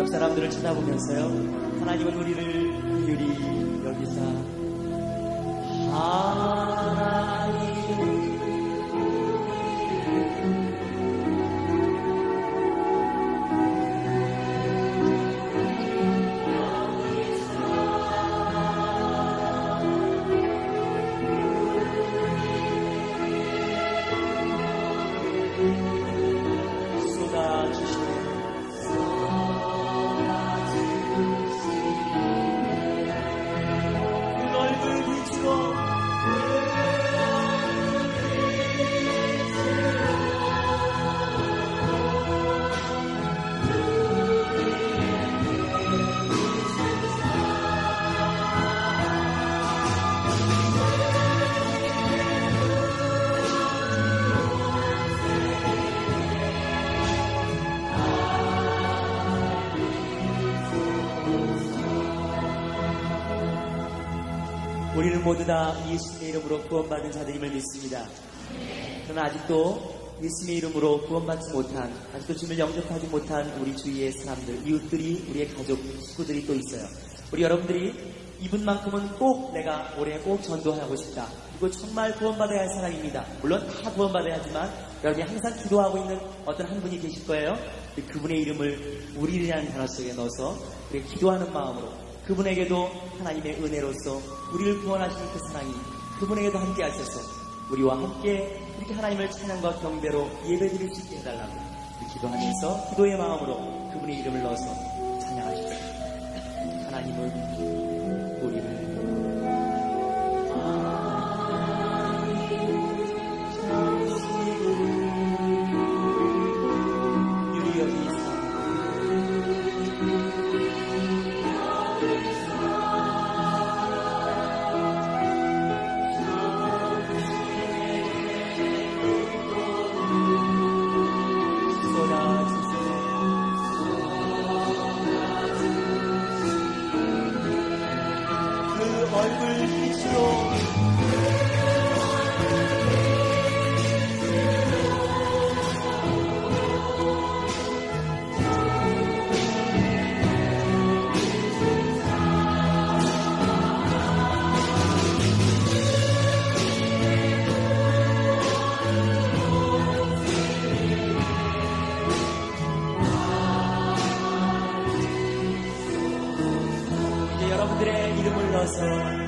옆 사람들을 쳐다보면서요, 하나님은 우리를 긍휼히 여기사 하나님 우리는 모두 다 예수님의 이름으로 구원받은 자들임을 믿습니다. 그러나 아직도 예수님의 이름으로 구원받지 못한, 아직도 주님을 영접하지 못한 우리 주위의 사람들, 이웃들이, 우리의 가족, 식구들이 또 있어요. 우리 여러분들이 이분만큼은 꼭 내가 올해 꼭 전도하고 싶다, 그리고 정말 구원받아야 할 사람입니다. 물론 다 구원받아야 하지만 여러분이 항상 기도하고 있는 어떤 한 분이 계실 거예요. 그분의 이름을 우리라는 단어 속에 넣어서 우리 기도하는 마음으로, 그분에게도 하나님의 은혜로서 우리를 구원하시는 그 사랑이 그분에게도 함께 하셔서 우리와 함께 이렇게 하나님을 찬양과 경배로 예배드릴 수 있게 해달라고 기도하면서 기도의 마음으로 그분의 이름을 넣어서 찬양하십시오. 하나님은 우리를 얼굴 빛으로 이제 여러분들의 이름을 넣어서